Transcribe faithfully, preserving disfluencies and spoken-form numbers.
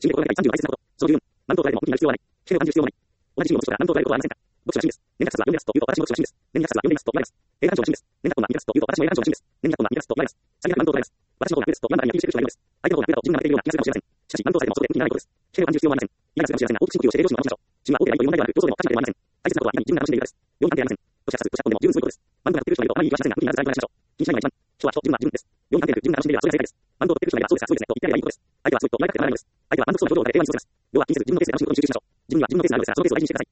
心理心がさんじゅうは大切なこと。その理由、何と捉えても気になる必要はない。視点を感じる必要はない。同じチームを持つ人が何と捉えることはありませんか。読書が真です。年賀活は読んでますと言うと私も読書が真です。年賀活は読んでいますと言われます。映画鑑賞が真です。年賀本は見ますと言うと私も映画鑑賞が真です。年賀本は見ますと言われます。最悪は何と捉えます。私の方が楽ですと言わんだら野球している人がいるのです。相手の方が楽だと自分が負けているような気がするかもしれません。しかし何とされてもそこで気にならないことです。視点を感じる必要はありません。イライラするかもしれませんが、往復深呼吸をして両親は話しましょう。自分は大手でないという問題ではなく、よそでも勝ち負けでもありません。大切なことは、いかに自分が楽しんでいるかです。よんなんでありません。どちらかというと、でも十分そういうことです。満足が取っている人がいるとあまりいい気はしませんが、特にならず在庫話しましょう。気にしないが一番。人は人、自分は自分です。よんなんで自分が楽しんでいるはそれが正解です。満足を取っている人がいるはそうですか、そうですね、と言ってやればいいことです。相手はすごいと言われたくてならないのです。相手は満足そうな表情をされて平和に過ごせます。要は気にせず自分のペースで楽しむことに集中しましょう。自分には自分のペースがあるのですが、そのペースを大事にしてください。